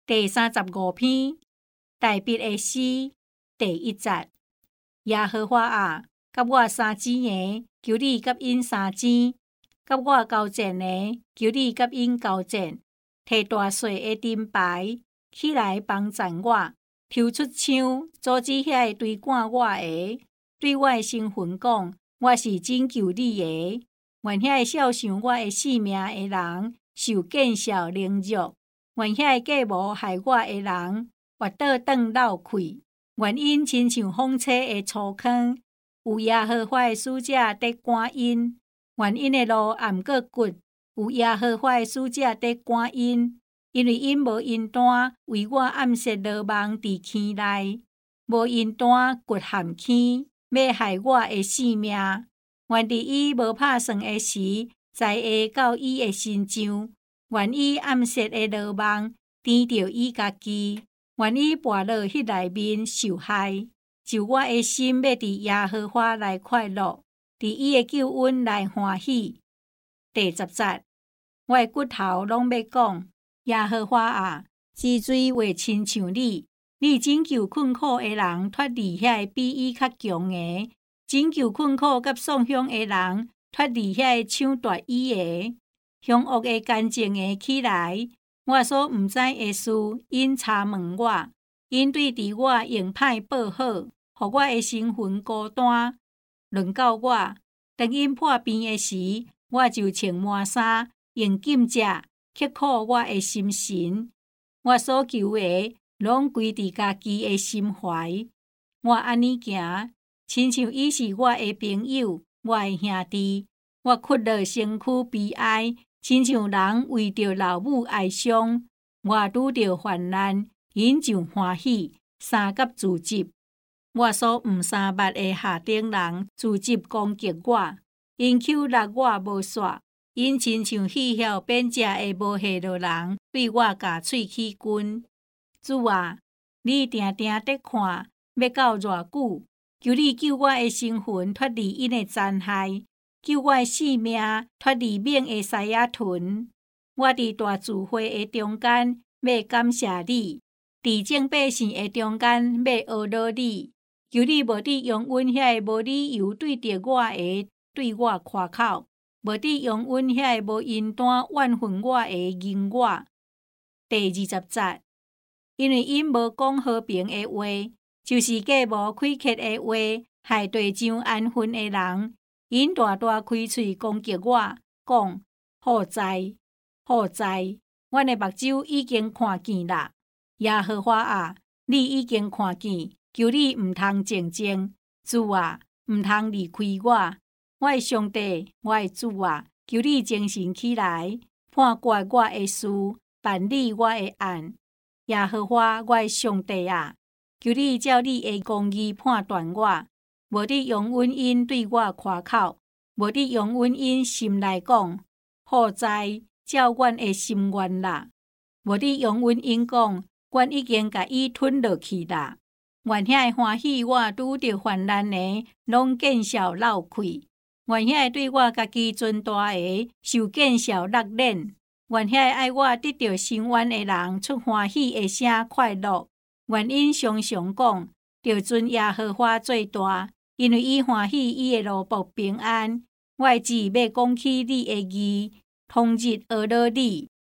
第35篇，大笔的诗，第1節。耶和華啊，甲我相爭的，求你甲因相爭；甲我交戰的，求你甲因交戰。摕大細的盾牌起來幫贊我，抽出槍阻止遐追趕我的，對我的身份講，我是拯救你的。願遐笑想我的性命的人受見笑凌辱。願遐計謀害我的人，滑倒轉流氣。願因親像風車的粗坑，有耶和華的使者在趕因。願因的路暗過骨，有耶和華的使者在趕因。因為因無因單為我暗設羅網佇坑內，無因單掘陷坑，要害我的性命。願佇伊無拍算的時，在下到伊的身上。願伊暗設的羅網甜着伊家己，願伊跋落迄內面受害。就我的心要佇耶和華來快樂，佇伊的救恩來歡喜。第10節，我的骨頭攏要講，耶和華啊，之水話親像你，你拯救困苦的人脫離遐比伊較強的，拯救困苦甲喪凶的人脫離遐搶奪伊的。凶惡的奸情的起來，我所毋知的事，因查問我，因對佇我用歹報好，互我的身份孤單。論到我，當因破病的時，我就穿麻衫，用禁食刻苦我的心神。我所求的，攏歸佇家己的心懷。我安尼行，親像伊是我的朋友，我的兄弟。我屈落身軀悲哀。親像人為着老母哀傷，我拄着患難，因就歡喜，三甲自責。我所毋三捌的下頂人自責攻擊我，因手勒我無煞，因親像戲曉變食的無下落人，對我咬喙起棍。主啊，你定定在看，要到偌久？求你救我的身魂脫離因的殘害。救我的性命脫離猛的獅子豚。我佇大聚會的中間要感謝你，佇眾百姓的中間要學樂你。求你無佇用阮遐個無理由對着我的對我誇口，無佇用阮遐個無因單怨恨我的認我。第20節，因為因無講和平的話，就是假無開刻的話，害地上安分的人。因大大開喙攻擊我，講好哉，好哉！阮的目睭已經看見啦。耶和華啊，你已經看見，求你毋通靜靜。主啊，毋通離開我。我的上帝，我的主啊，求你精神起來，判決我的事，辦理我的案。耶和華，我的上帝啊，求你照你的公義判斷我。無佇用阮因對我誇口，無佇用阮因心內講，好哉，照阮的心願啦。無佇用阮因講，阮已經甲伊吞落去啦。願遐歡喜我拄着患難的，攏見笑流氣。願遐對我家己尊大的，受見笑落臉。願遐愛我得到伸冤的人，出歡喜的聲快樂。願因常常講，着尊耶和華最大。因為伊歡喜伊的奴僕平安，我的舌要講起你的義，通日學樂你。